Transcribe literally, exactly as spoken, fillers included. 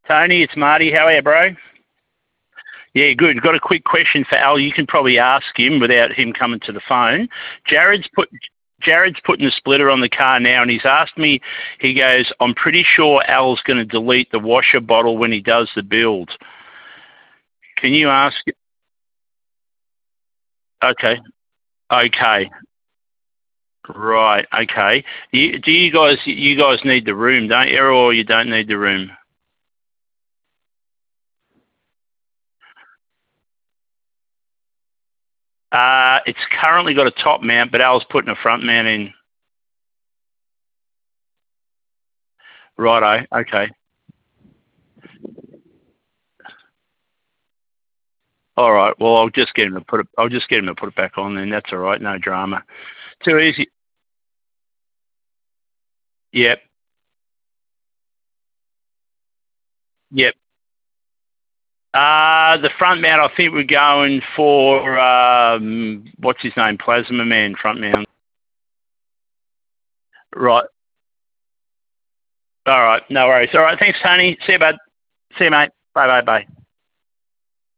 Tony, it's Marty. How are you, bro? Yeah, good. Got a quick question for Al. You can probably ask him without him coming to the phone. Jared's put Jared's putting the splitter on the car now, and he's asked me. He goes, "I'm pretty sure Al's going to delete the washer bottle when he does the build." Can you ask? Okay. Okay. Right. Okay. You, do you guys you guys need the room, don't you, or you don't need the room? Uh, it's currently got a top mount, but Al's putting a front mount in. Righto. Okay. All right. Well, I'll just get him to put it. I'll just get him to put it back on. Then that's all right. No drama. Too easy. Yep. Yep. Uh, the front mount, I think we're going for um, what's his name, Plasma Man front mount. Right. All right. No worries. All right. Thanks, Tony. See you, bud. See you, mate. Bye, bye, bye.